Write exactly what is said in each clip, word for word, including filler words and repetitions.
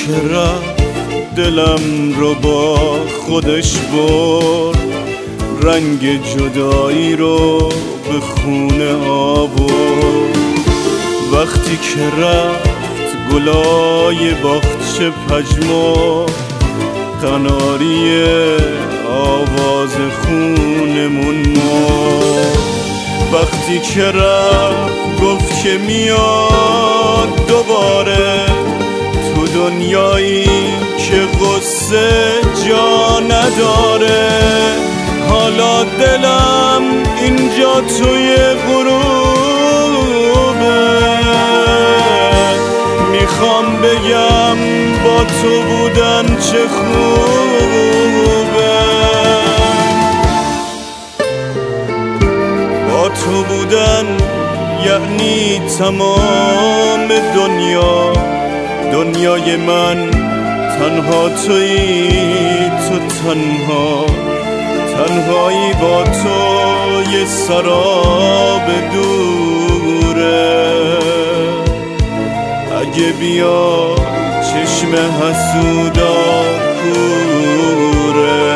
که رفت دلم رو با خودش برد، رنگ جدایی رو به خونه آورد. وقتی که رفت گلای باغچه پژمرد، قناری آواز خونمون مرد. وقتی که رفت گفت که میاد دوباره تو دنیایی که غصه جا نداره. حالا دلم اینجا توی غروبه، میخوام بگم با تو بودن چه خوبه. با تو بودن یعنی تمام دنیا، دنیای من تنها تویی، تو تنها، تنهایی با تو یه سراب دوره. اگه بیا چشم حسودا کوره.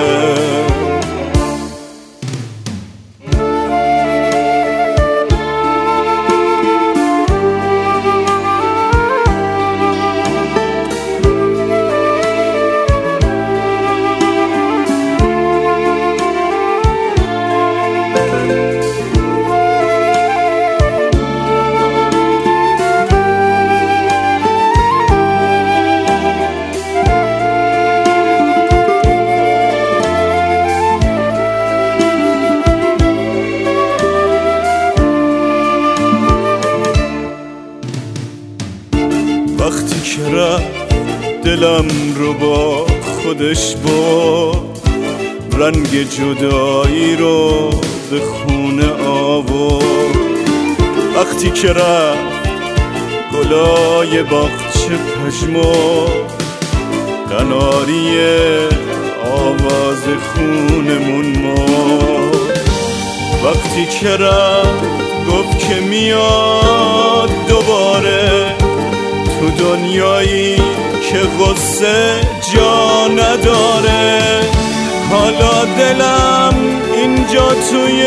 وقتی که رفت دلم رو با خودش برد، رنگ جدایی رو به خونه آورد. وقتی که رفت گلای باغچه پژمرد، قناری آواز خونمون مرد. وقتی که رفت گفت که میاد دوباره تو دنیایی که غصه جا نداره. حالا دلم اینجا توی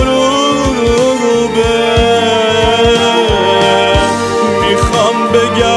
غروبه، میخوام بگم